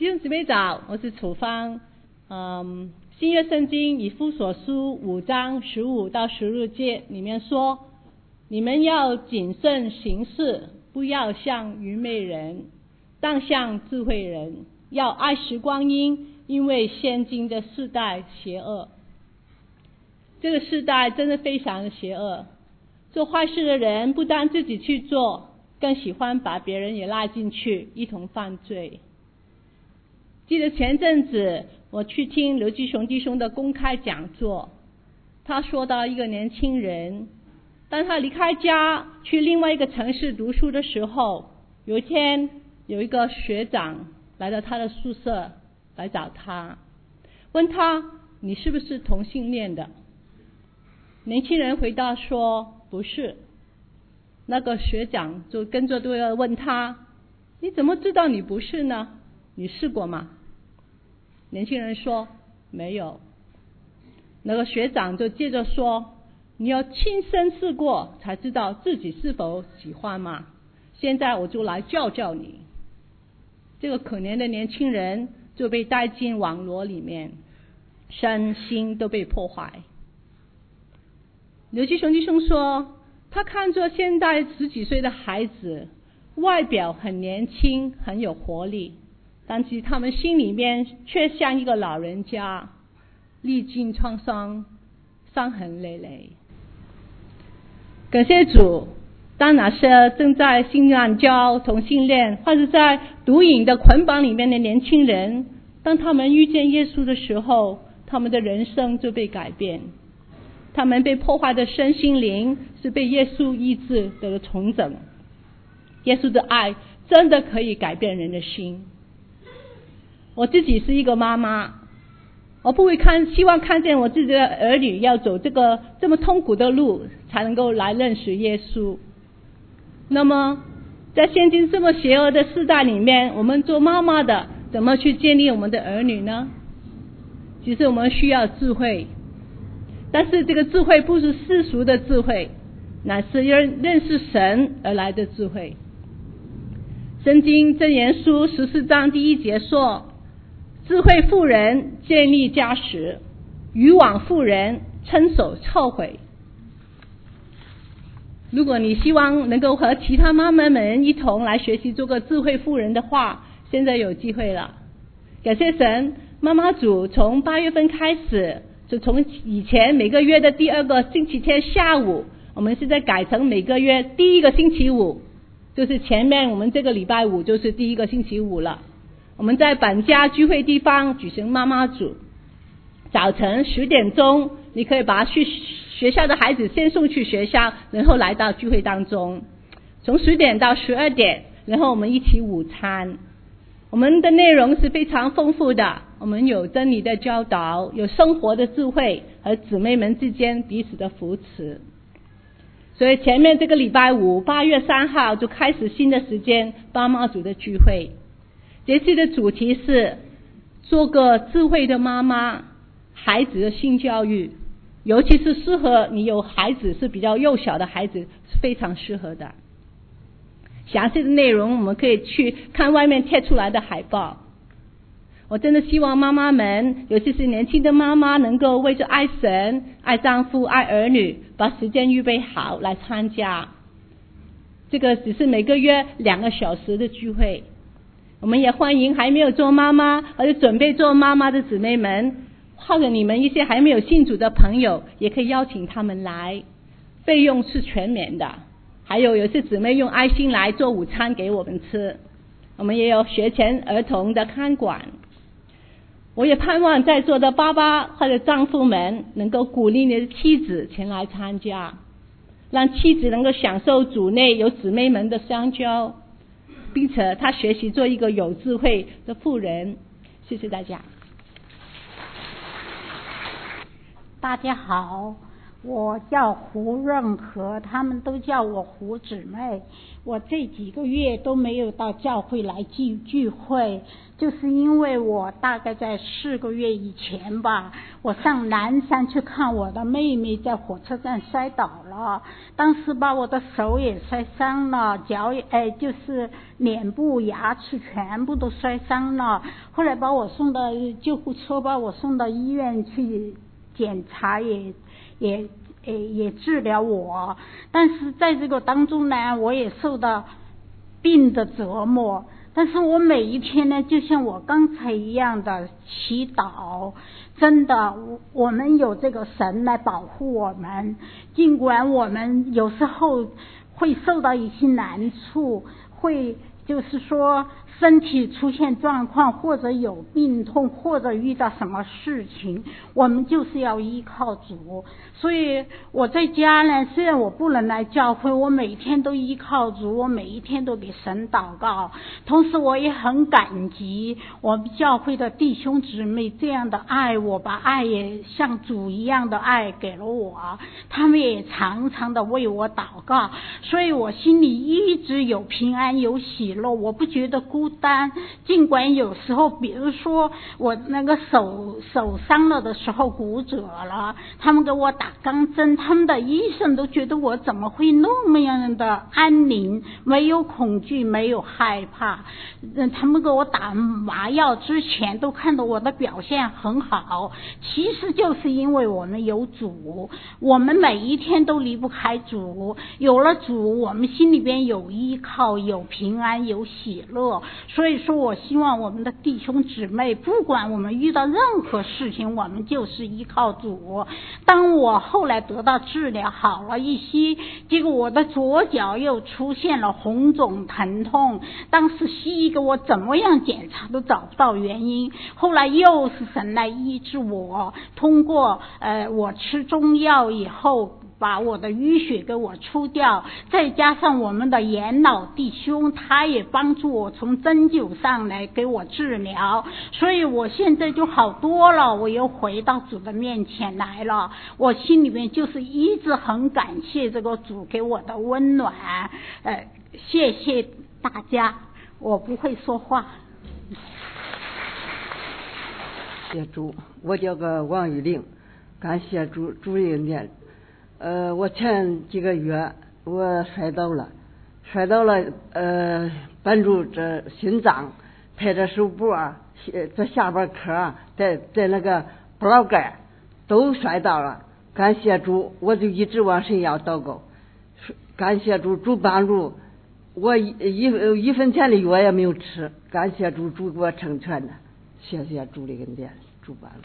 弟兄姊妹早，我是楚芳。新约圣经以弗所书5章15到16节里面说，你们要谨慎行事，不要像愚昧人，当像智慧人，要爱惜光阴，因为现今的世代邪恶。这个世代真的非常的邪恶，做坏事的人不但自己去做，更喜欢把别人也拉进去，一同犯罪。记得前阵子我去听刘基雄弟兄的公开讲座，他说到一个年轻人，当他离开家去另外一个城市读书的时候，有一天有一个学长来到他的宿舍来找他，问他你是不是同性恋的？年轻人回答说不是。那个学长就跟着都要问他，你怎么知道你不是呢？你试过吗？年轻人说没有。那个学长就接着说，你要亲身试过才知道自己是否喜欢吗？现在我就来教教你。这个可怜的年轻人就被带进网络里面，身心都被破坏。刘基雄弟兄说，他看着现在10几岁的孩子，外表很年轻，很有活力，但其实他们心里面却像一个老人家，历尽创伤，伤痕累累。感谢主，当那些正在性滥交、同性恋或者在毒瘾的捆绑里面的年轻人，当他们遇见耶稣的时候，他们的人生就被改变，他们被破坏的身心灵是被耶稣医治得了重整。耶稣的爱真的可以改变人的心。我自己是一个妈妈，我不会希望看见我自己的儿女要走这么痛苦的路才能够来认识耶稣。那么在现今这么邪恶的世代里面，我们做妈妈的怎么去建立我们的儿女呢？其实我们需要智慧，但是这个智慧不是世俗的智慧，乃是认识神而来的智慧。圣经箴言书14章第1节说，智慧妇人建立家室，愚妄妇人亲手摧毁。如果你希望能够和其他妈妈们一同来学习做个智慧妇人的话，现在有机会了。感谢神，妈妈组从8月份开始，就从以前每个月的第2个星期天下午，我们现在改成每个月第1个星期五，就是前面我们这个礼拜五就是第1个星期五了。我们在本家聚会地方举行妈妈组，早晨10点钟，你可以把去学校的孩子先送去学校，然后来到聚会当中，从10点到12点，然后我们一起午餐。我们的内容是非常丰富的，我们有真理的教导，有生活的智慧和姊妹们之间彼此的扶持。所以前面这个礼拜五8月3号就开始新的时间妈妈组的聚会。这次的主题是做个智慧的妈妈，孩子的性教育，尤其是适合你有孩子是比较幼小的孩子，是非常适合的。详细的内容我们可以去看外面贴出来的海报。我真的希望妈妈们，尤其是年轻的妈妈，能够为着爱神、爱丈夫、爱儿女，把时间预备好来参加。这个只是每个月2个小时的聚会。我们也欢迎还没有做妈妈或者准备做妈妈的姊妹们，或者你们一些还没有信主的朋友，也可以邀请他们来，费用是全免的。还有些姊妹用爱心来做午餐给我们吃，我们也有学前儿童的看管。我也盼望在座的爸爸或者丈夫们能够鼓励你的妻子前来参加，让妻子能够享受主内有姊妹们的相交，并且她学习做一个有智慧的妇人。谢谢大家。 大家好， 我叫胡润和，他们都叫我胡姊妹。我这几个月都没有到教会来聚会，就是因为我大概在4个月以前吧，我上南山去看我的妹妹在火车站摔倒了，当时把我的手也摔伤了，脚也就是脸部牙齿全部都摔伤了，后来把我送到救护车，把我送到医院去检查，也治疗我，但是在这个当中呢，我也受到病的折磨。但是我每一天呢，就像我刚才一样的祈祷，真的，我们有这个神来保护我们，尽管我们有时候会受到一些难处，会就是说身体出现状况，或者有病痛，或者遇到什么事情，我们就是要依靠主。所以我在家呢，虽然我不能来教会，我每天都依靠主，我每一天都给神祷告。同时我也很感激我们教会的弟兄姊妹这样的爱我，把爱也像主一样的爱给了我，他们也常常的为我祷告，所以我心里一直有平安有喜乐，我不觉得孤单。尽管有时候比如说我那个手伤了的时候骨折了，他们给我打钢针，他们的医生都觉得我怎么会那么样的安宁，没有恐惧，没有害怕。他们给我打麻药之前都看到我的表现很好，其实就是因为我们有主，我们每一天都离不开主，有了主，我们心里边有依靠，有平安，有喜乐。所以说我希望我们的弟兄姊妹，不管我们遇到任何事情，我们就是依靠主。当我后来得到治疗好了一些，结果我的左脚又出现了红肿疼痛，当时西医给我怎么样检查都找不到原因，后来又是神来医治我，通过我吃中药以后把我的淤血给我出掉，再加上我们的严老弟兄，他也帮助我从针灸上来给我治疗，所以我现在就好多了，我又回到主的面前来了。我心里面就是一直很感谢这个主给我的温暖，谢谢大家，我不会说话。 谢主，我叫个王玉玲，感谢主的恩典。我前几个月我摔倒了，绊住这心脏，拍着手部这下巴壳，在那个不老盖都摔倒了。感谢主，我就一直往神要祷告，感谢主帮助我，一分钱的药也没有吃，感谢主给我成全的，谢谢主的恩典，主帮助。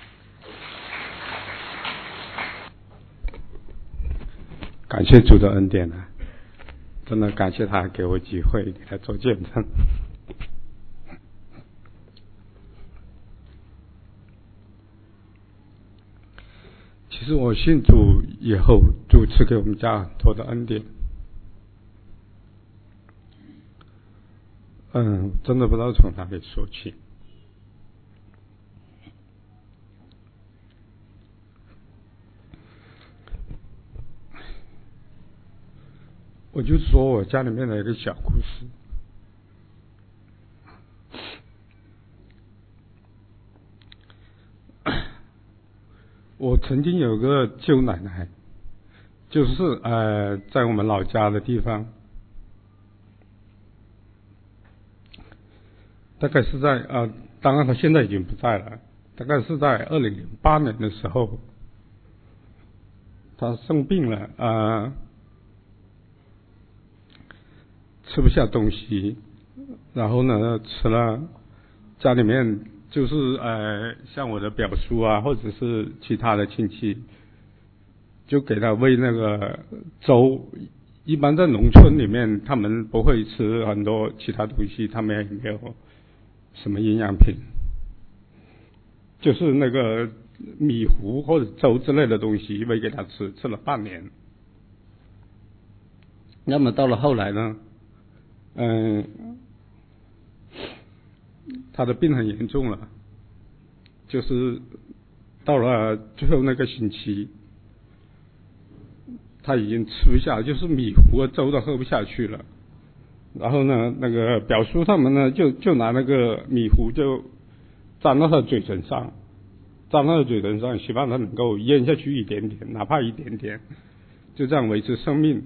感谢主的恩典啊！真的感谢他给我机会来做见证。其实我信主以后，主赐给我们家很多的恩典。真的不知道从哪里说起。我就说我家里面的一个小故事。我曾经有个舅奶奶，就是在我们老家的地方，大概是在当然她现在已经不在了，大概是在2008年的时候，她生病了，吃不下东西，然后呢吃了，家里面就是像我的表叔啊，或者是其他的亲戚，就给他喂那个粥。一般在农村里面，他们不会吃很多其他东西，他们也没有什么营养品，就是那个米糊或者粥之类的东西喂给他吃，吃了半年。那么到了后来呢，他的病很严重了，就是到了最后那个星期， 他已经吃不下，就是米糊和粥都喝不下去了。然后呢，那个表叔他们呢，就拿那个米糊就粘到他嘴唇上，希望他能够咽下去一点点，哪怕一点点，就这样维持生命。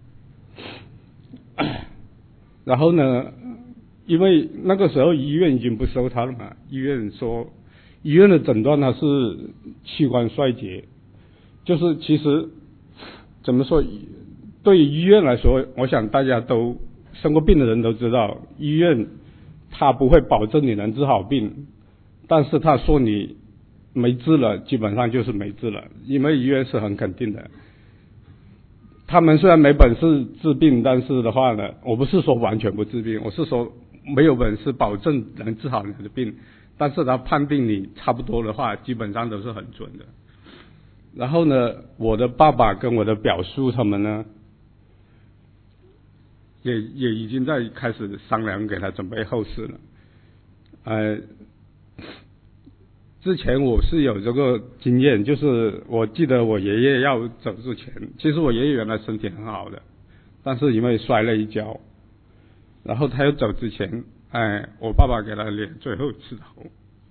然后呢，因为那个时候医院已经不收他了嘛，医院的诊断他是器官衰竭，就是其实怎么说，对于医院来说，我想大家都生过病的人都知道，医院他不会保证你能治好病，但是他说你没治了，基本上就是没治了，因为医院是很肯定的。他们虽然没本事治病，但是的话呢，我不是说完全不治病，我是说没有本事保证能治好你的病，但是他判定你差不多的话，基本上都是很准的。然后呢，我的爸爸跟我的表叔他们呢，也已经在开始商量给他准备后事了。之前我是有这个经验，就是我记得我爷爷要走之前，其实我爷爷原来身体很好的，但是因为摔了一跤，然后他要走之前，我爸爸给他连最后一次头。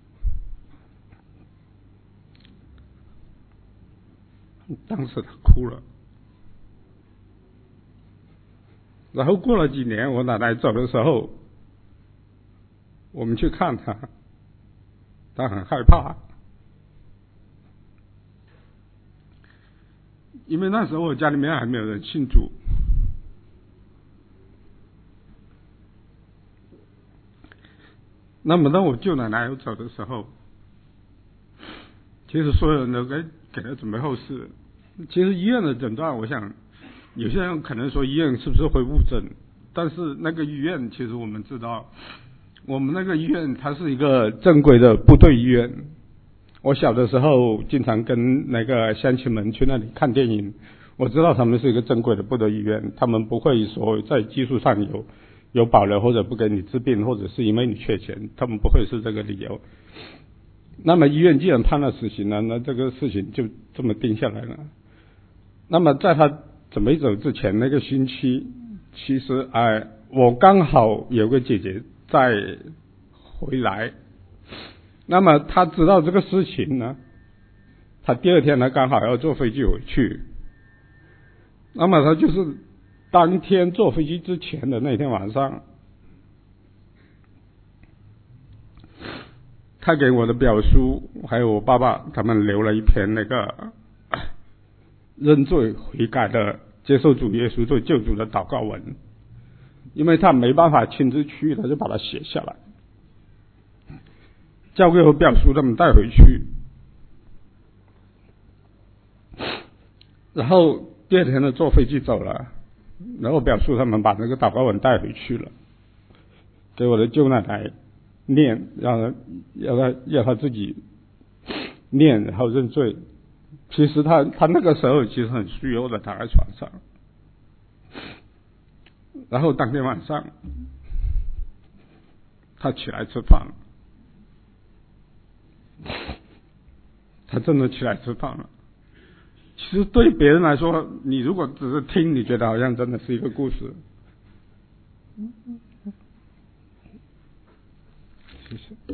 当时他哭了，然后过了几年，我奶奶走的时候，我们去看他，他很害怕，因为那时候我家里面还没有人信主。那么当我舅奶奶要走的时候，其实所有人都给他准备后事。其实医院的诊断，我想有些人可能说医院是不是会误诊，但是那个医院其实我们知道，我们那个医院它是一个正规的部队医院。我小的时候经常跟那个乡亲们去那里看电影，我知道他们是一个正规的部队医院，他们不会说在技术上有保留，或者不给你治病，或者是因为你缺钱，他们不会是这个理由。那么医院既然判了死刑了，那这个事情就这么定下来了。那么在他准备走之前那个星期，其实我刚好有个姐姐在回来，那么他知道这个事情呢，他第二天他刚好要坐飞机回去，那么他就是当天坐飞机之前的那天晚上，他给我的表叔还有我爸爸他们留了一篇那个认罪悔改的接受主耶稣做救主的祷告文，因为他没办法亲自去，他就把它写下来，交给我表叔他们带回去。然后第二天呢坐飞机走了，然后表叔他们把那个祷告文带回去了，给我的舅奶奶念，要他自己念，然后认罪。其实他那个时候其实很虚弱的躺在床上，然后当天晚上他起来吃饭了，他真的起来吃饭了。其实对别人来说，你如果只是听，你觉得好像真的是一个故事。其实，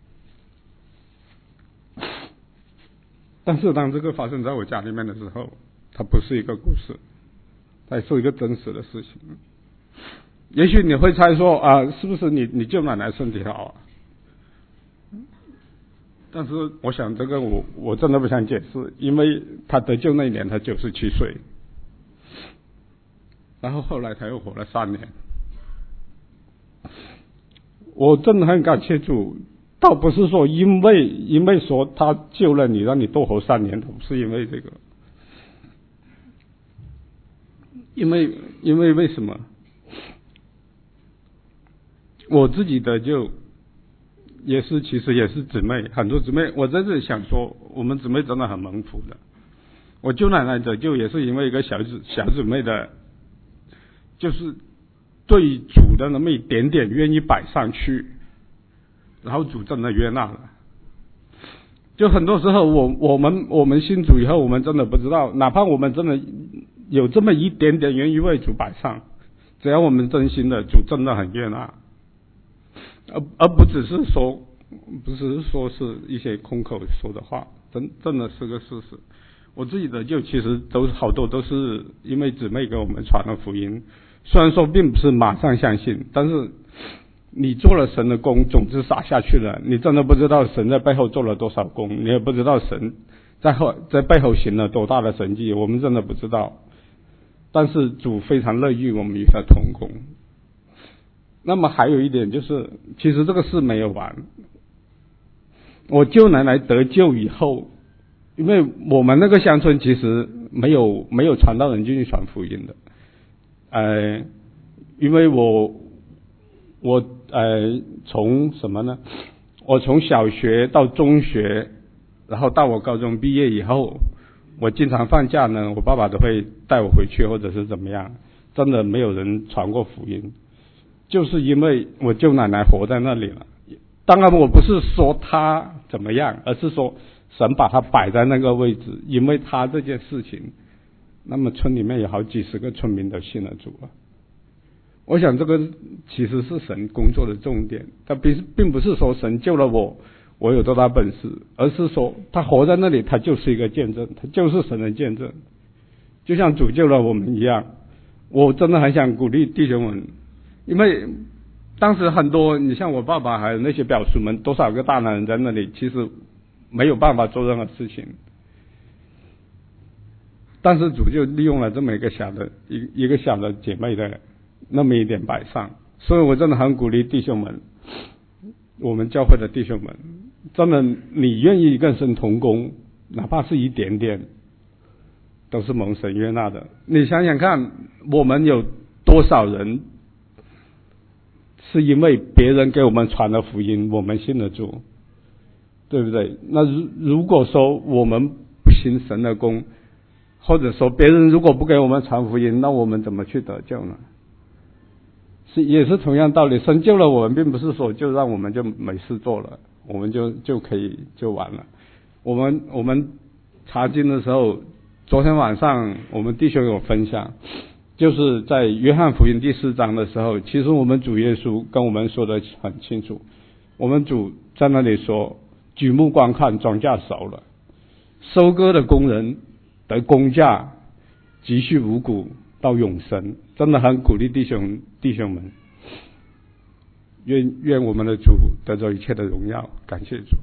但是当这个发生在我家里面的时候，它不是一个故事，它是一个真实的事情。也许你会猜说是不是你舅奶奶身体好啊？但是我想这个我真的不想解释，因为他得救那一年他97岁，然后后来他又活了3年。我真的很感谢主，倒不是说因为说他救了你，让你多活3年，不是因为这个，因为为什么？我自己得救其实也是姊妹，很多姊妹，我在这里想说，我们姊妹真的很蒙福的。我舅奶奶得救也是因为一个小姊妹的，就是对主的那么一点点愿意摆上去，然后主真的悦纳了。就很多时候我们信主以后，我们真的不知道，哪怕我们真的有这么一点点愿意为主摆上，只要我们真心的，主真的很悦纳，而不只是说，不是说是一些空口说的话，真的是个事实。我自己的就其实好多都是因为姊妹给我们传了福音，虽然说并不是马上相信，但是你做了神的工，种子撒下去了，你真的不知道神在背后做了多少工，你也不知道神在背后行了多大的神迹，我们真的不知道。但是主非常乐意我们与他同工。那么还有一点就是，其实这个事没有完。我舅奶奶得救以后，因为我们那个乡村其实没有传道人进去传福音的，因为我从什么呢？我从小学到中学，然后到我高中毕业以后，我经常放假呢，我爸爸都会带我回去，或者是怎么样，真的没有人传过福音，就是因为我舅奶奶活在那里了。当然我不是说她怎么样，而是说神把她摆在那个位置，因为她这件事情，那么村里面有好几十个村民都信了主了。我想这个其实是神工作的重点，他并不是说神救了我有多大本事，而是说他活在那里，他就是一个见证，他就是神的见证，就像主救了我们一样。我真的很想鼓励弟兄们，因为当时很多，你像我爸爸还有那些表叔们，多少个大男人在那里，其实没有办法做任何事情，但是主就利用了这么一个小的姐妹的那么一点摆上，所以我真的很鼓励弟兄们，我们教会的弟兄们，真的你愿意跟神同工，哪怕是一点点，都是蒙神悦纳的。你想想看，我们有多少人是因为别人给我们传了福音，我们信了主，对不对？那如果说我们不行神的工，或者说别人如果不给我们传福音，那我们怎么去得救呢？也是同样道理，神救了我们，并不是说就让我们就没事做了，我们就可以就完了。我们查经的时候，昨天晚上我们弟兄有分享，就是在约翰福音第4章的时候，其实我们主耶稣跟我们说的很清楚，我们主在那里说，举目观看，庄稼熟了，收割的工人得工价，积蓄五谷到永生。真的很鼓励弟兄们，愿我们的主得着一切的荣耀，感谢主。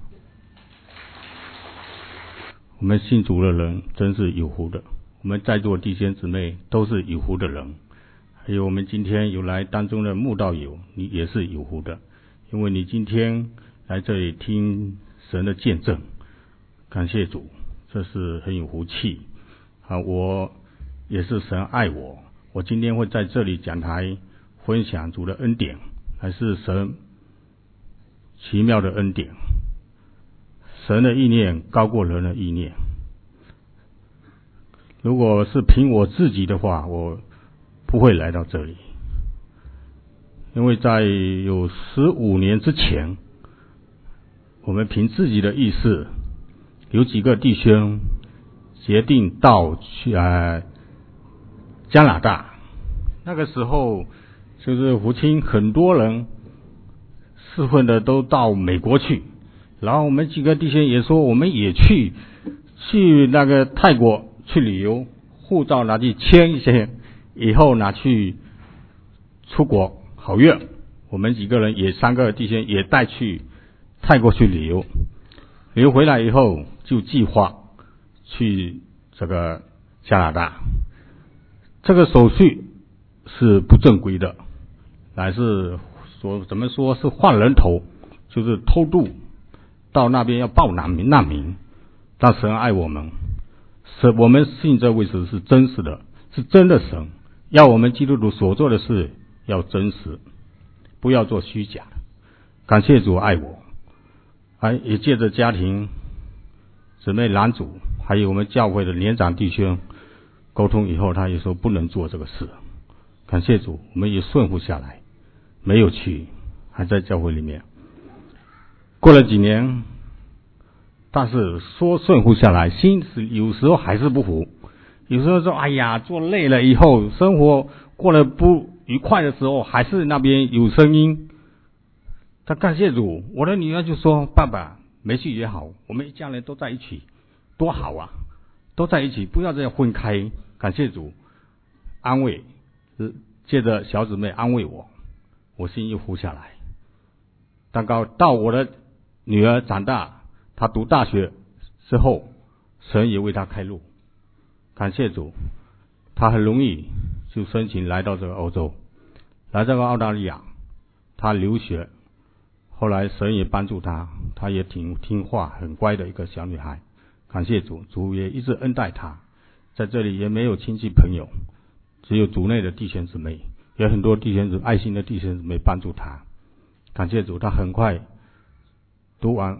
我们信主的人真是有福的，我们在座弟兄姊妹都是有福的人，还有我们今天有来当中的慕道友，你也是有福的，因为你今天来这里听神的见证，感谢主，这是很有福气啊！我也是神爱我今天会在这里讲台分享主的恩典，还是神奇妙的恩典。神的意念高过人的意念，如果是凭我自己的话，我不会来到这里，因为在有15年之前，我们凭自己的意识，有几个弟兄决定到去加拿大。那个时候就是福清很多人四分的都到美国去，然后我们几个弟兄也说我们也去那个泰国去旅游，护照拿去签一些，以后拿去出国好运。我们几个人也3个弟兄也带去泰国去旅游，旅游回来以后就计划去这个加拿大。这个手续是不正规的，乃是说怎么说是换人头，就是偷渡到那边要报难民。但神爱我们，我们信这位神是真实的，是真的神，要我们基督徒所做的事要真实，不要做虚假的。感谢主爱我，也借着家庭姊妹男主还有我们教会的年长弟兄沟通以后，他也说不能做这个事。感谢主，我们也顺服下来，没有去，还在教会里面。过了几年，但是说顺服下来，心有时候还是不服， 有时候说，哎呀，做累了以后，生活过得不愉快的时候，还是那边有声音。他感谢主，我的女儿就说：“爸爸，没事也好，我们一家人都在一起，多好啊！都在一起，不要这样分开。”感谢主，安慰，借着小姊妹安慰我，我心又服下来。到我的女儿长大，她读大学之后，神也为她开路。感谢主，她很容易就申请来到这个欧洲，来这个澳大利亚，她留学。后来神也帮助她，她也挺听话很乖的一个小女孩。感谢主，主也一直恩待她，在这里也没有亲戚朋友，只有族内的弟兄姊妹，有很多弟兄姊妹爱心的弟兄姊妹帮助她。感谢主，她很快读完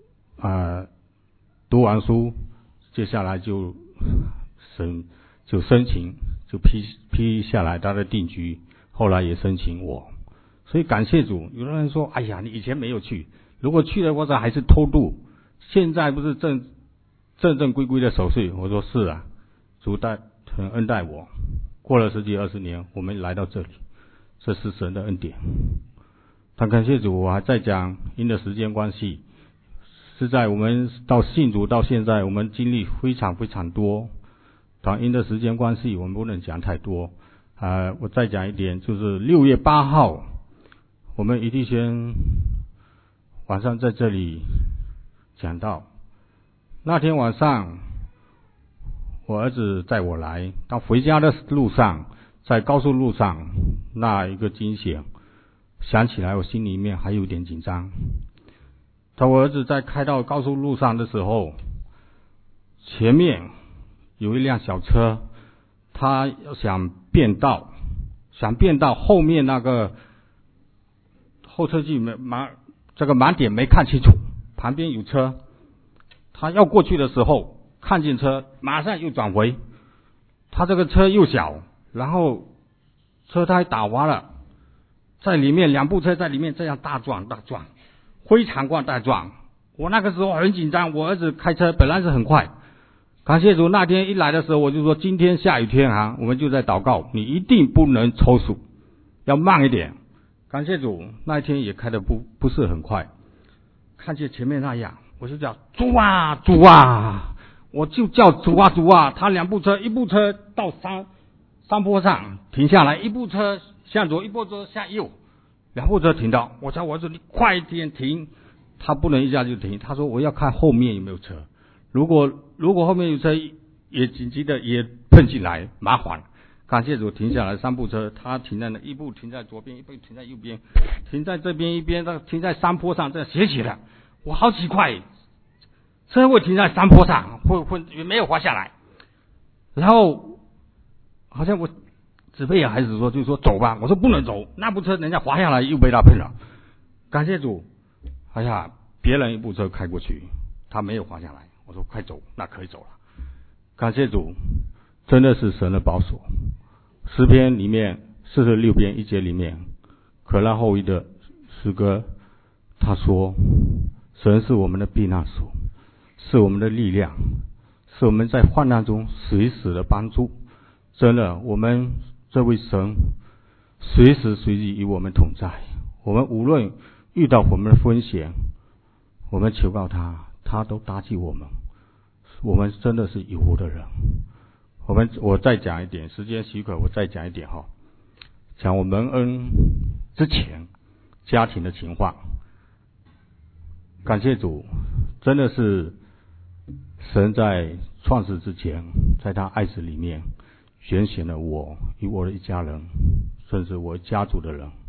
书，接下来就申请就批下来她的定居，后来也申请我。所以感谢主，有的人说：“哎呀，你以前没有去，如果去了或者还是偷渡，现在不是正规的手续。”我说：“是啊，主很恩待我，过了10几20年，我们来到这里，这是神的恩典。”但感谢主，我还在讲，因的时间关系，是在我们到信主到现在，我们经历非常非常多。但因的时间关系，我们不能讲太多。我再讲一点，就是6月8号。我们一弟兄晚上在这里讲到，那天晚上我儿子载我来，到回家的路上，在高速路上那一个惊险，想起来我心里面还有点紧张。当我儿子在开到高速路上的时候，前面有一辆小车，他想变道，后面那个后车镜这个盲点没看清楚，旁边有车，他要过去的时候看见车，马上又转回。他这个车又小，然后车胎打滑了，在里面2部车在里面这样大撞，非常大撞。我那个时候很紧张，我儿子开车本来是很快。感谢主，那天一来的时候我就说，今天下雨天我们就在祷告，你一定不能抽速，要慢一点。感谢主，那一天也开得不是很快，看见前面那样，我就叫主啊，我就叫主啊，他2部车，一部车到山坡上停下来，一部车向左，一部车向右，2部车停到，我叫我儿子你快一点停，他不能一下就停，他说我要看后面有没有车，如果后面有车也紧急的也碰进来，麻烦。感谢主，停下来3部车，他停在那，一部停在左边，一部停在右边，停在这边一边，停在山坡上，这样斜起来，我好奇怪，车会停在山坡上，会没有滑下来。然后好像我只被孩子说，就说走吧，我说不能走，那部车人家滑下来又被他碰了。感谢主，哎呀，别人一部车开过去，他没有滑下来，我说快走，那可以走了。感谢主，真的是神的保守。诗篇里面46篇1节里面，可拉后裔的诗歌，他说：“神是我们的避难所，是我们的力量，是我们在患难中随时的帮助。”真的，我们这位神随时随地与我们同在。我们无论遇到我们的风险，我们求告他，他都搭救我们。我们真的是有福的人。我再讲一点，时间许可，我再讲一点讲我蒙恩之前家庭的情况。感谢主，真的是神在创世之前，在他爱子里面选选了我与我的一家人，甚至我家族的人。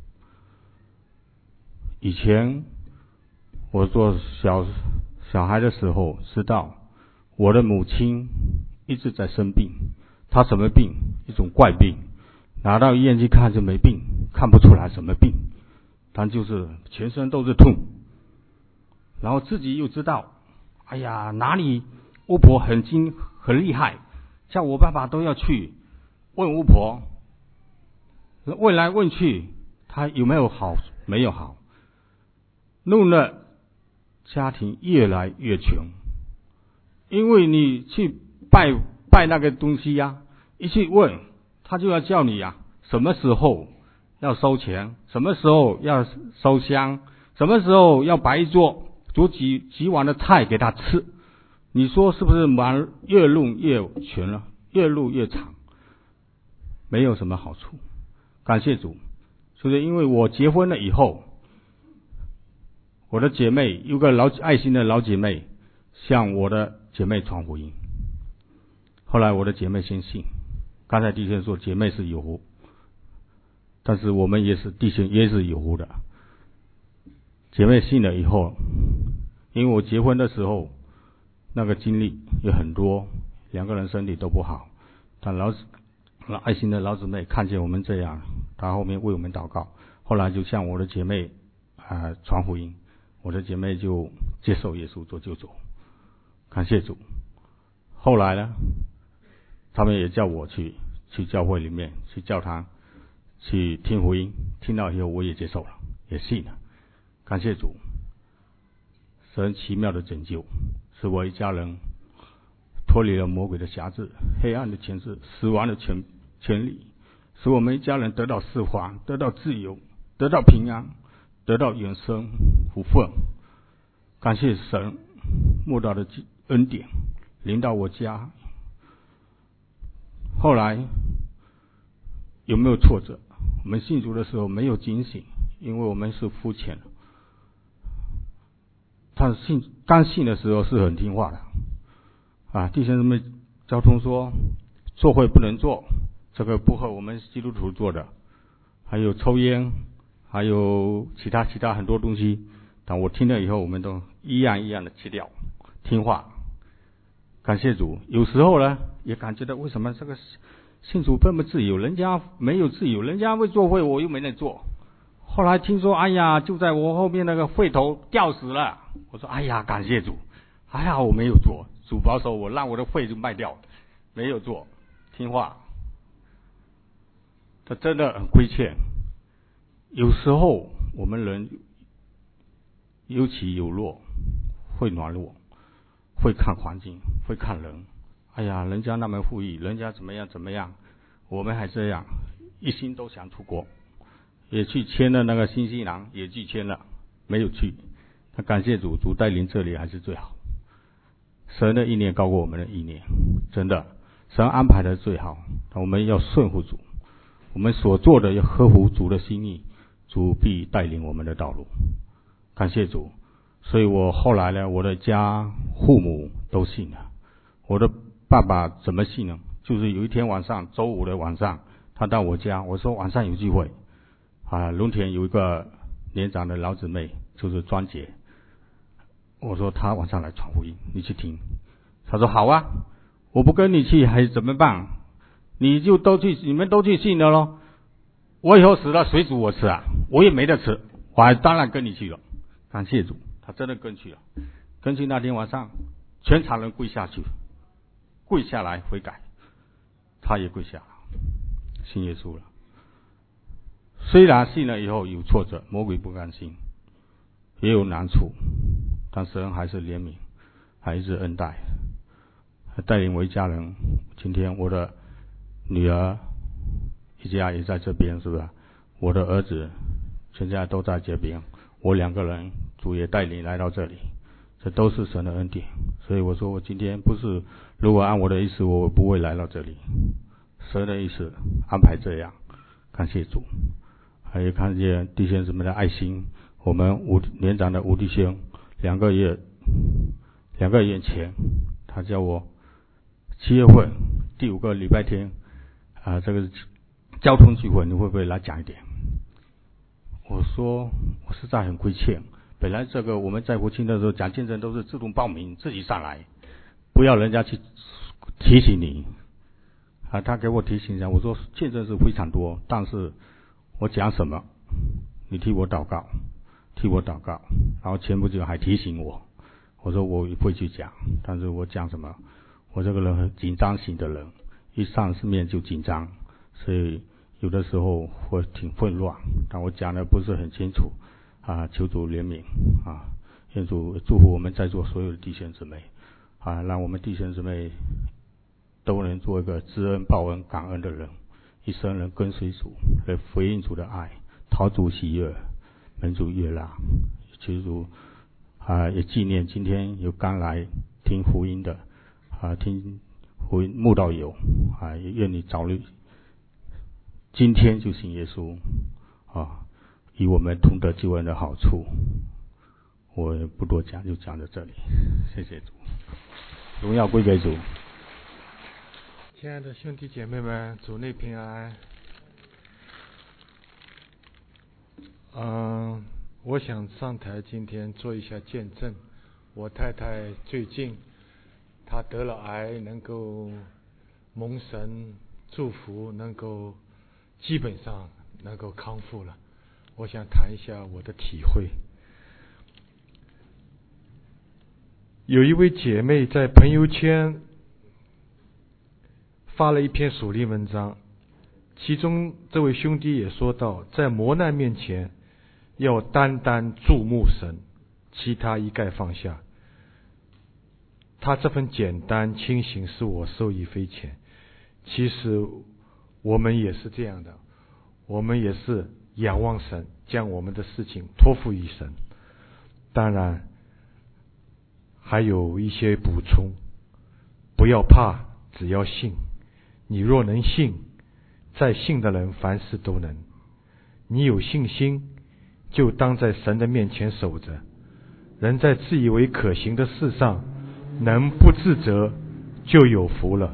以前我做小孩的时候，知道我的母亲一直在生病，她什么病？一种怪病，拿到医院去看就没病，看不出来什么病，但就是全身都是痛。然后自己又知道，哎呀，哪里巫婆很厉害，叫我爸爸都要去问巫婆，问来问去，他有没有好？没有好，弄得家庭越来越穷。因为你去拜拜那个东西呀，一去问他就要叫你呀，什么时候要收钱，什么时候要收香，什么时候要摆一桌，煮几碗的菜给他吃。你说是不是忙越弄越全了，越录越长，没有什么好处。感谢主，就是因为我结婚了以后，我的姐妹有个爱心的老姐妹向我的姐妹传福音，后来我的姐妹先信。刚才弟兄说姐妹是有福，但是我们也是弟兄也是有福的。姐妹信了以后，因为我结婚的时候那个经历也很多，两个人身体都不好，但爱心的老姊妹看见我们这样，她后面为我们祷告，后来就向我的姐妹传福音，我的姐妹就接受耶稣做救主，感谢主。后来呢，他们也叫我去教会里面，去教堂去听福音，听到以后我也接受了，也信了，感谢主。神奇妙的拯救，使我一家人脱离了魔鬼的辖制，黑暗的权势，死亡的权利，使我们一家人得到释放，得到自由，得到平安，得到永生福分。感谢神莫大的恩典临到我家。后来有没有挫折？我们信主的时候没有警醒，因为我们是肤浅的。但是刚信的时候是很听话的弟兄们，交通说做会不能做，这个不合我们基督徒做的，还有抽烟，还有其他很多东西，但我听了以后我们都一样的弃掉，听话。感谢主。有时候呢也感觉到为什么这个信主这么自由，人家没有自由，人家会做会，我又没能做。后来听说就在我后面那个会头吊死了，我说感谢主，还好我没有做，主保守我，让我的会就卖掉，没有做，听话。他真的很亏欠。有时候我们人有起有落，会软弱，会看环境，会看人。人家那么富裕，人家怎么样，我们还这样，一心都想出国，也去签了那个新西兰，也去签了，没有去。那感谢主，主带领这里还是最好。神的意念高过我们的意念，真的，神安排的最好。我们要顺服主，我们所做的要合乎主的心意，主必带领我们的道路。感谢主。所以我后来呢，我的家父母都信了。我的爸爸怎么信呢？就是有一天晚上，周五的晚上，他到我家，我说晚上有聚会龙田有一个年长的老姊妹，就是庄姐，我说他晚上来传福音，你去听。他说好啊，我不跟你去还怎么办？你们都去信了咯，我以后死了谁煮我吃啊？我也没得吃，我还当然跟你去了。感谢主，他真的跟去了。跟去那天晚上，全场人跪下来悔改，他也跪下了，信耶稣了。虽然信了以后有挫折，魔鬼不甘心，也有难处，但神还是怜悯，还一直恩待，带领我一家人。今天我的女儿一家也在这边，是不是？我的儿子全家都在这边，我两个人主也带领来到这里，这都是神的恩典。所以我说我今天不是，如果按我的意思我不会来到这里，神的意思安排这样，感谢主。还有看见弟兄姊妹的爱心，我们年长的吴弟兄2个月前，他叫我7月份第5个礼拜天这个交通聚会你会不会来讲一点？我说我实在很亏欠，本来这个我们在国庆的时候讲见证都是自动报名，自己上来，不要人家去提醒你他给我提醒一下，我说见证是非常多，但是我讲什么你替我祷告，然后前不久还提醒我说我会去讲，但是我讲什么，我这个人很紧张型的人，一上面就紧张，所以有的时候会挺混乱，但我讲的不是很清楚求主怜悯愿主祝福我们在座所有的弟兄姊妹让我们弟兄姊妹都能做一个知恩报恩感恩的人，一生能跟随主，来回应主的爱，讨主喜悦，蒙主悦纳。求主也纪念今天有刚来听福音的听福音慕道友也愿你早日今天就信耶稣以我们同得救恩的好处。我不多讲，就讲到这里。谢谢主，荣耀归给主。 亲爱的兄弟姐妹们，主内平安。我想上台今天做一下见证。我太太最近她得了癌，能够蒙神祝福，能够基本上能够康复了。我想谈一下我的体会。有一位姐妹在朋友圈发了一篇属灵文章，其中这位兄弟也说到，在磨难面前要单单注目神，其他一概放下。他这份简单清醒使我受益匪浅。其实我们也是这样的，我们也是仰望神，将我们的事情托付于神。当然还有一些补充，不要怕，只要信。你若能信，在信的人凡事都能。你有信心，就当在神的面前守着。人在自以为可行的事上能不自责，就有福了。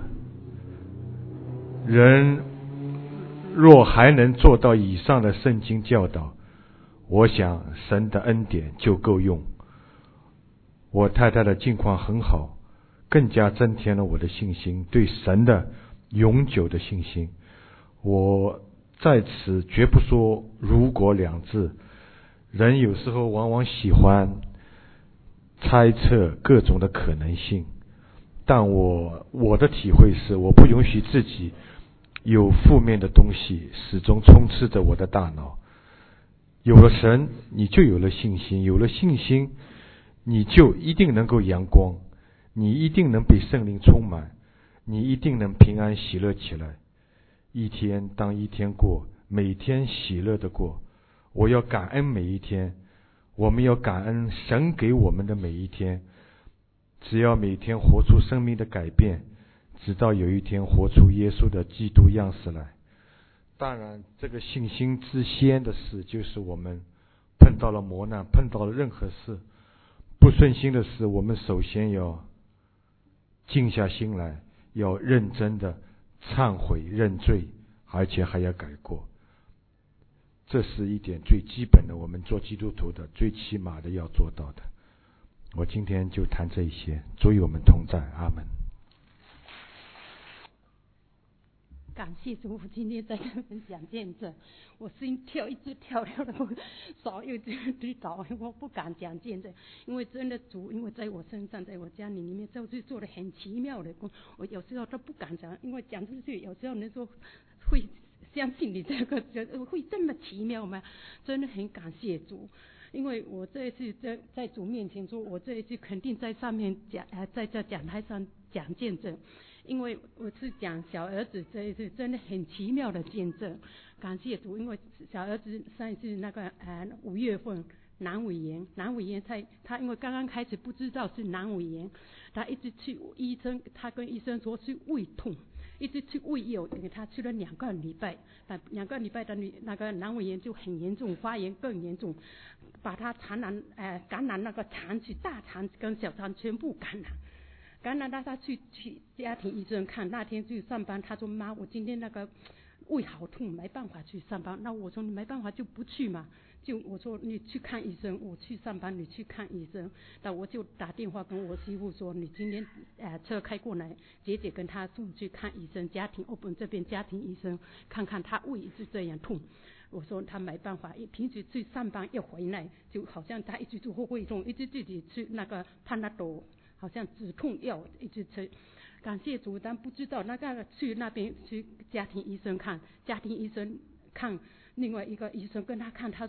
人若还能做到以上的圣经教导，我想神的恩典就够用。我太太的境况很好，更加增添了我的信心，对神的永久的信心。我在此绝不说如果两字，人有时候往往喜欢猜测各种的可能性，但我的体会是，我不允许自己有负面的东西始终充斥着我的大脑。有了神，你就有了信心，有了信心，你就一定能够阳光，你一定能被圣灵充满，你一定能平安喜乐起来。一天当一天过，每天喜乐的过。我要感恩每一天，我们要感恩神给我们的每一天。只要每天活出生命的改变，直到有一天活出耶稣的基督样式来。当然这个信心之先的事，就是我们碰到了磨难，碰到了任何事不顺心的事，我们首先要静下心来，要认真的忏悔认罪，而且还要改过。这是一点最基本的，我们做基督徒的最起码的要做到的。我今天就谈这一些，主与我们同在，阿们。 感谢主，我今天在跟你们讲见证，我心跳一直跳的，我手又直抖，我不敢讲见证，因为真的主，因为在我身上，在我家里面，就是做了很奇妙的工，我有时候都不敢讲，因为讲出去，有时候人说会相信你这个会这么奇妙吗？真的很感谢主。因为我这一次在主面前说，我这一次肯定在上面讲，在这讲台上讲见证，因为我是讲小儿子这一次真的很奇妙的见证，感谢主。因为小儿子上一次那个5月份阑尾炎他因为刚刚开始不知道是阑尾炎，他一直去医生，他跟医生说是胃痛，一直去喂药，给他吃了2个礼拜，但2个礼拜的那个阑尾炎就很严重，发炎更严重，把他感染那个肠子，大肠跟小肠全部感染到他去家庭医生看，那天去上班，他说妈，我今天那个胃好痛，没办法去上班。那我说你没办法就不去嘛，我说你去看医生，我去上班，你去看医生。那我就打电话跟我媳妇说，你今天车开过来，姐姐跟他送去看医生，我们这边家庭医生看看他胃一直这样痛。我说他没办法，平时去上班一回来，就好像他一直就胃痛，一直自己吃那个潘纳多，好像止痛药一直吃。感谢主，但不知道那个去那边去家庭医生看，家庭医生看另外一个医生跟他看，他说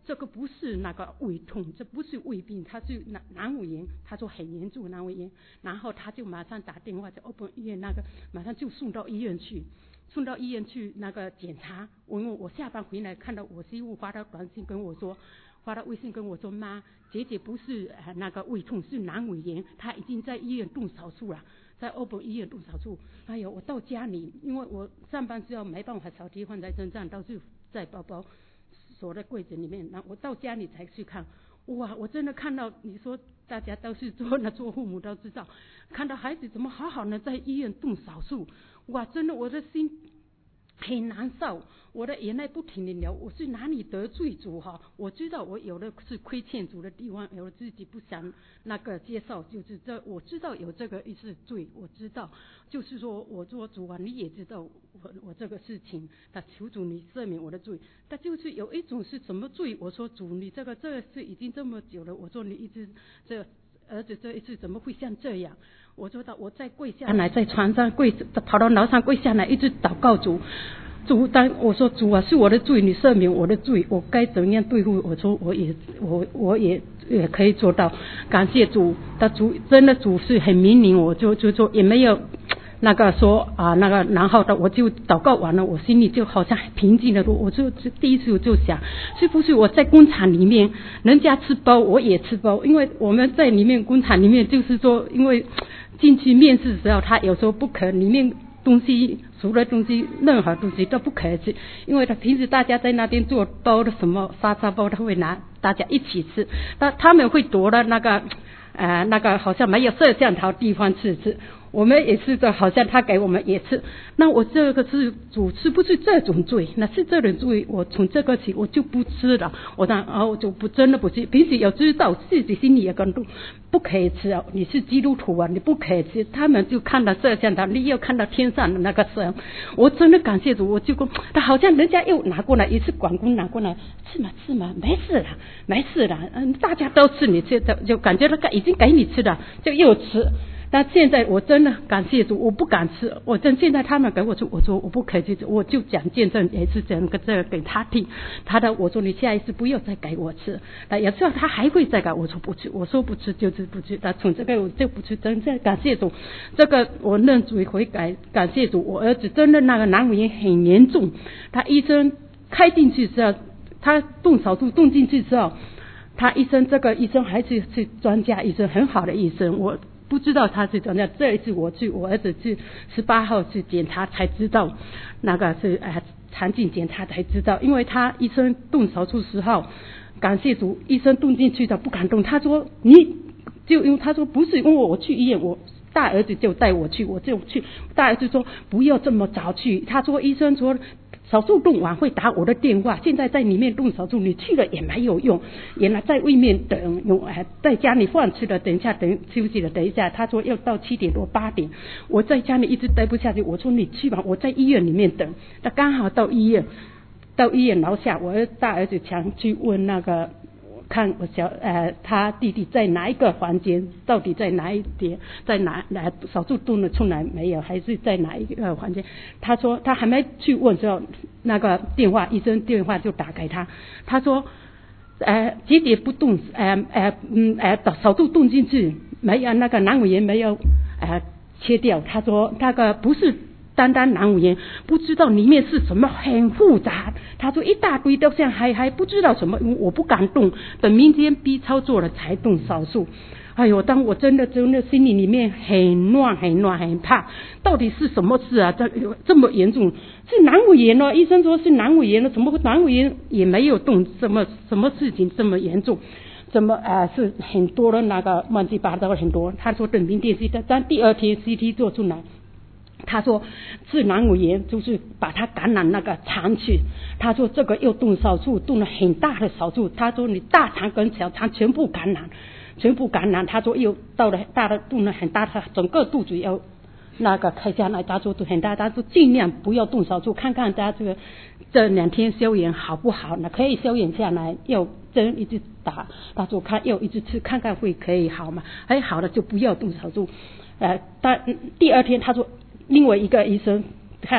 这个不是那个胃痛，这不是胃病，他是阑尾炎，他说很严重阑尾炎，然后他就马上打电话在 Open 医院马上就送到医院去那个检查。我下班回来看到我媳妇发到微信跟我说，妈，姐姐不是那个胃痛，是阑尾炎，她已经在医院动手术了，在 Open 医院动手术。哎呦，我到家里，因为我上班之后没办法手机放在身上，都是在包包锁在柜子里面，然后我到家里才去看。哇，我真的看到，你说大家都是做父母都知道，看到孩子怎么好好的在医院动手术，哇，真的我的心很难受，我的眼泪不停地流。我是哪里得罪主哈？我知道我有的是亏欠主的地方，有的自己不想那个接受，就是我知道有这个是罪，我知道，就是说我做主啊，你也知道我这个事情，他求主你赦免我的罪。但就是有一种是什么罪？我说主，你这个是已经这么久了，我说你一直儿子这一次怎么会像这样？我说到我再跪下来，在床上跑到楼上跪下来，一直祷告主，我说主啊，是我的罪，你赦免我的罪，我该怎样对付？我说我也可以做到，感谢主，他主真的主是很明理，我就做，也没有那个说然后我就祷告完了，我心里就好像平静了。我就第一次我就想，是不是我在工厂里面，人家吃包我也吃包，因为我们在里面工厂里面，就是说，因为进去面试的时候，他有时候不可里面东西熟的东西，任何东西都不可以吃，因为他平时大家在那边做包的什么沙沙包，他会拿大家一起吃，他们会躲到那个好像没有摄像头地方吃。我们也是的，好像他给我们也是。那我这个是主是不是这种罪？那是这种罪，我从这个起我就不吃了。我就真的不吃。平时有知道自己心里也感动，不可以吃啊！你是基督徒啊，你不可以吃。他们就看到摄像头，你又看到天上的那个神，我真的感谢主。我就他好像人家又拿过来，也是管工拿过来，吃嘛，没事了，大家都吃，你吃的就感觉那个已经给你吃了，就又吃。但现在我真的感谢主，我不敢吃。现在他们给我吃，我说我不可以吃，我就讲见证，也是讲这个给他听。我说你下一次不要再给我吃。有时候他还会再给我说不吃，我说不吃就是不吃。从这个我就不吃，真正感谢主。这个我认主悔改，感谢主。我儿子真的那个阑尾炎很严重，他医生开进去之后，他动手术动进去之后，他这个医生还是专家医生，很好的医生，我不知道他是专家。这一次我儿子去18号去检查才知道，那个是肠镜检查才知道，因为他医生动手术10号，感谢主，医生动进去的不敢动。他说他说不是，因为我去医院，我大儿子就带我去，我就去。大儿子说不要这么早去，他说医生说手术动完会打我的电话，现在在里面动手术，你去了也没有用，原来在外面等，在家里饭吃了，等一下休息了，等一下他说要到7点多8点，我在家里一直待不下去，我说你去吧，我在医院里面等。他刚好到医院楼下，我大儿子想去问那个看我他弟弟在哪一个房间，到底在哪一点，在哪手术动了出来没有，还是在哪一个房间？他说他还没去问之后，那个医生电话就打给他，他说姐姐不动，手术动进去没有，那个阑尾炎没有切掉。他说那个不是单阑尾炎，不知道里面是什么，很复杂。他说一大堆都像还不知道什么，我不敢动，等明天 B 超做了才动手术。哎呦，当我真的心里面很乱，很怕，到底是什么事啊？这么严重，是阑尾炎了。医生说是阑尾炎了，怎么阑尾炎也没有动，什么事情这么严重？怎么是很多的那个乱七八糟很多。他说等明天 CT， 但第二天 CT 做出来。他说是阑尾炎，就是把他感染那个肠去。他说这个又动手术，动了很大的手术。他说你大肠跟小肠全部感染。他说又到了大的动了很大的，整个肚子要那个开下来。他说很大，他说尽量不要动手术，看看他这2天消炎好不好？那可以消炎下来，要针一直打。他说看要一直吃，看看会可以好吗？好了就不要动手术。但第二天他说。另外一个医生看来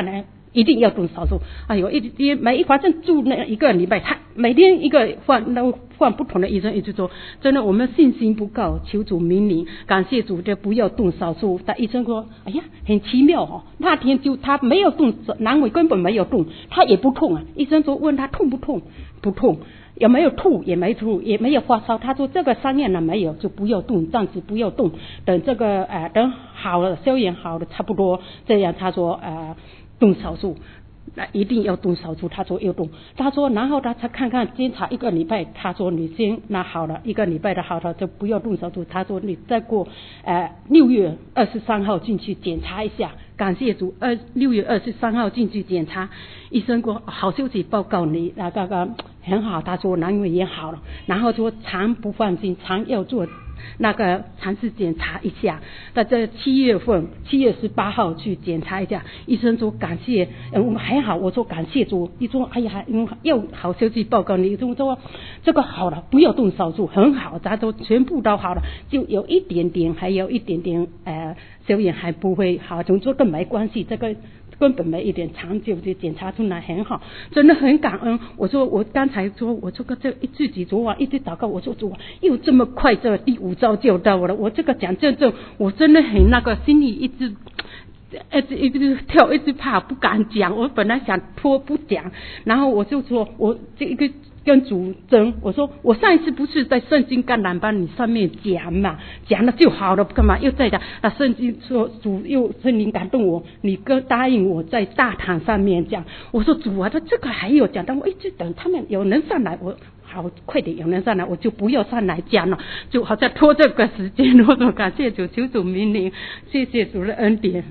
一定要动手术。哎呦，反正住那一个礼拜，他每天一个换不同的医生，一直说，真的我们信心不够，求主明理，感谢主，就不要动手术。但医生说，哎呀，很奇妙哦，那天就他没有动，阑尾根本没有动，他也不痛啊。医生说问他痛不痛，不痛。有没有吐？也没吐，也没有发烧。他说这个3样呢没有，就不要动，暂时不要动。等这个等好了，消炎好了差不多，这样他说动手术，那一定要动手术。他说要动，他说然后他才看看检查1个礼拜，他说你先那好了，1个礼拜的好了就不要动手术。他说你再过6月23号进去检查一下。感谢主，6月23号进去检查，医生说好消息报告你那个很好，他说阑尾也好了，然后说肠不放心，肠要做那个肠子检查一下。在这7月18号去检查一下，医生说感谢，还好。我说感谢主，你说哎呀，又好消息报告你，我说这个好了，不要动手术，很好，他说全部都好了，就有一点点，还有一点点消炎还不会好，总之跟没关系，这个根本没一点长久，就检查出来很好，真的很感恩。我说我刚才说，我这个自己昨晚一直祷告，我说主啊，又这么快，这第5招就到了，我这个讲见证，我真的很那个，心里一直跳，一直怕，不敢讲。我本来想拖不讲，然后我就说我这一个跟主争，我说我上一次不是在圣经橄榄班你上面讲嘛，讲了就好了，干嘛又再讲？那圣经说主又圣灵感动我，你答应我在大堂上面讲。我说主啊，这个还有讲，但我一直等他们有人上来，我好快点有人上来，我就不要上来讲了，就好像拖这个时间。我说感谢主，求主明理，谢谢主的恩典。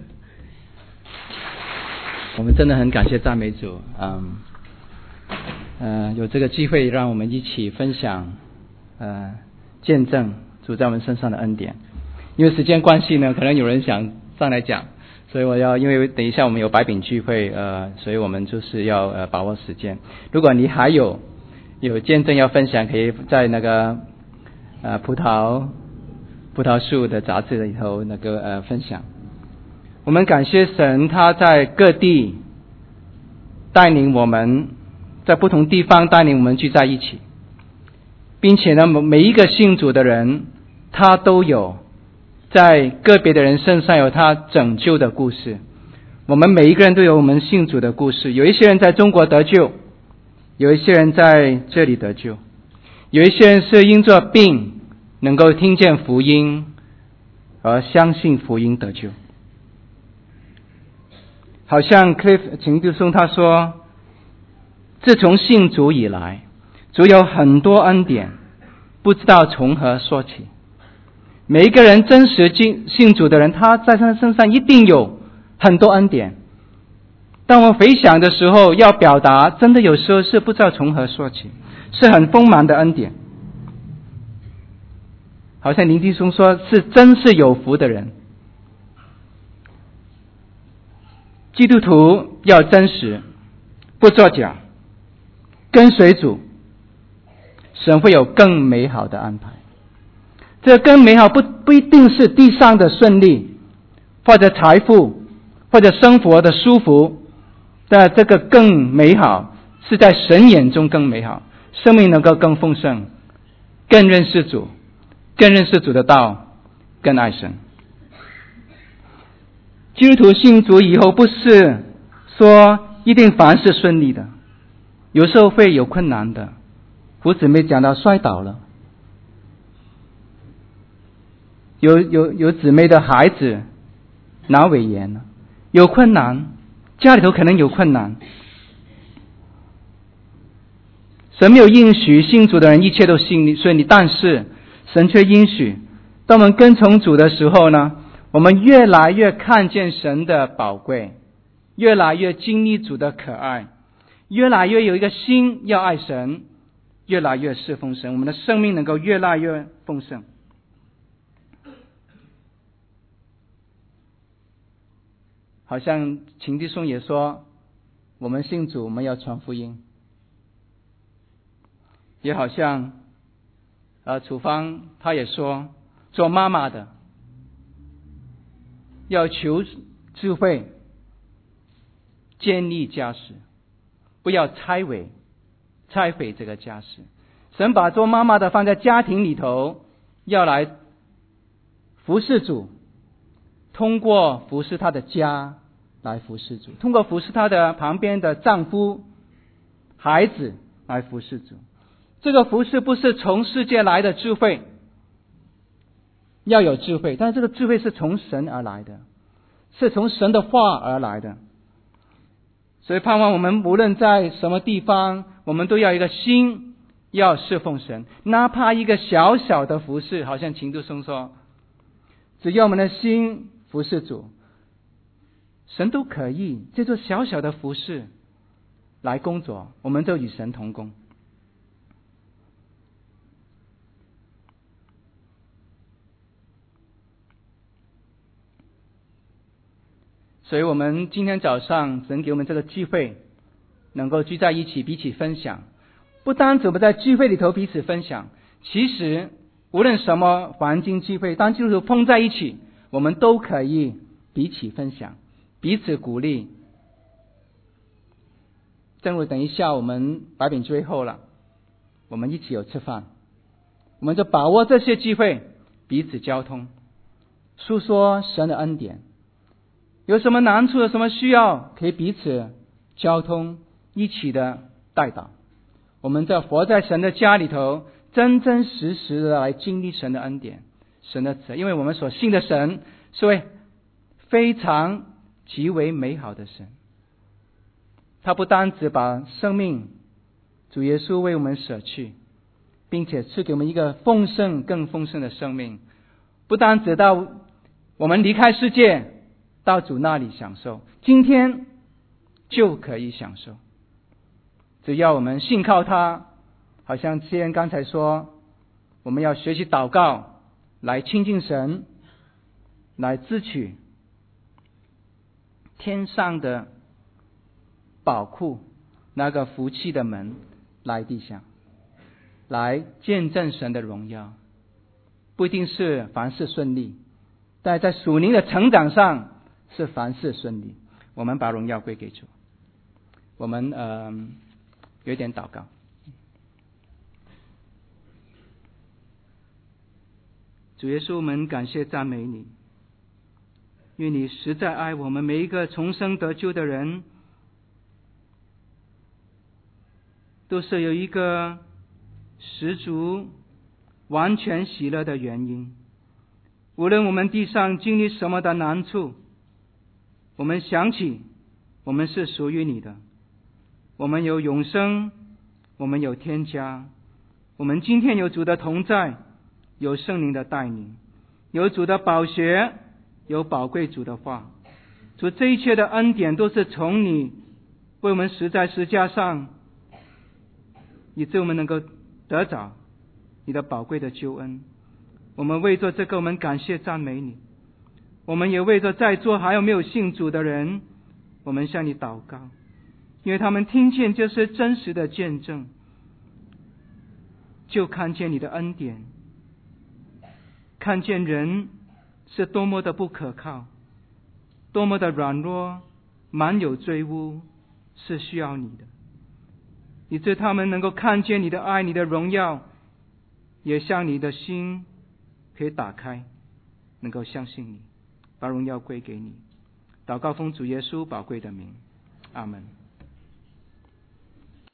我们真的很感谢赞美主，有这个机会让我们一起分享见证主在我们身上的恩典。因为时间关系呢，可能有人想上来讲，所以因为等一下我们有白饼聚会，所以我们就是要把握时间。如果你还有见证要分享，可以在那个葡萄树的杂志里头那个分享。我们感谢神，他在各地带领我们，在不同地方带领我们聚在一起，并且呢，每一个信主的人，他都有在个别的人身上有他拯救的故事。我们每一个人都有我们信主的故事，有一些人在中国得救，有一些人在这里得救，有一些人是因着病能够听见福音而相信福音得救。好像 Cliff 秦弟兄他说，自从信主以来，主有很多恩典，不知道从何说起。每一个人真实信主的人，他在他身上一定有很多恩典。当我回想的时候，要表达，真的有时候是不知道从何说起，是很丰满的恩典。好像林弟兄说，真是有福的人。基督徒要真实，不作假，跟随主，神会有更美好的安排。这更美好不一定是地上的顺利，或者财富，或者生活的舒服，但这个更美好是在神眼中更美好，生命能够更丰盛，更认识主，更认识主的道，更爱神。基督徒信主以后，不是说一定凡事顺利的，有时候会有困难的。胡姊妹讲到摔倒了，有姊妹的孩子阑尾炎了，有困难，家里头可能有困难。神没有应许信主的人一切都顺利，但是神却应许，当我们跟从主的时候呢，我们越来越看见神的宝贵，越来越经历主的可爱，越来越有一个心要爱神，越来越侍奉神，我们的生命能够越来越丰盛。好像秦弟兄也说，我们信主，我们要传福音。也好像楚芳他也说，做妈妈的要求智慧， 建立家室，不要拆毁这个家室。神把做妈妈的放在家庭里头，要来服侍主，通过服侍她的家来服侍主，通过服侍她的旁边的丈夫、孩子来服侍主。这个服侍不是从世界来的智慧，要有智慧，但是这个智慧是从神而来的，是从神的话而来的。所以盼望我们无论在什么地方，我们都要有一个心，要侍奉神，哪怕一个小小的服侍，好像秦都松说，只要我们的心服侍主，神都可以这做小小的服侍来工作，我们就与神同工。所以我们今天早上神给我们这个机会，能够聚在一起彼此分享。不单只我们在聚会里头彼此分享，其实无论什么环境聚会，当基督徒碰在一起，我们都可以彼此分享，彼此鼓励。正如等一下我们白饼最后了，我们一起有吃饭，我们就把握这些机会，彼此交通，诉说神的恩典。有什么难处，有什么需要，可以彼此交通，一起的代祷。我们在活在神的家里头，真真实实的来经历神的恩典，神的慈爱，因为我们所信的神是位非常极为美好的神。他不单只把生命主耶稣为我们舍去，并且赐给我们一个丰盛更丰盛的生命，不单只到我们离开世界到主那里享受，今天就可以享受。只要我们信靠他，好像之前刚才说，我们要学习祷告来亲近神，来支取天上的宝库，那个福气的门来地下，来见证神的荣耀。不一定是凡事顺利，但在属灵的成长上是凡事顺利。我们把荣耀归给主。我们有点祷告。主耶稣，我们感谢赞美你，因为你实在爱我们每一个重生得救的人，都是有一个十足完全喜乐的原因。无论我们地上经历什么的难处，我们想起我们是属于你的，我们有永生，我们有天家，我们今天有主的同在，有圣灵的带领，有主的宝血，有宝贵主的话。主，这一切的恩典都是从你为我们死在十字架上，以致我们能够得着你的宝贵的救恩。我们为着这个，我们感谢赞美你。我们也为着在座还有没有信主的人，我们向你祷告，因为他们听见这是真实的见证，就看见你的恩典，看见人是多么的不可靠，多么的软弱，满有罪污，是需要你的，以致他们能够看见你的爱，你的荣耀，也向你的心可以打开，能够相信你，把荣耀归给你。祷告奉主耶稣宝贵的名，阿们。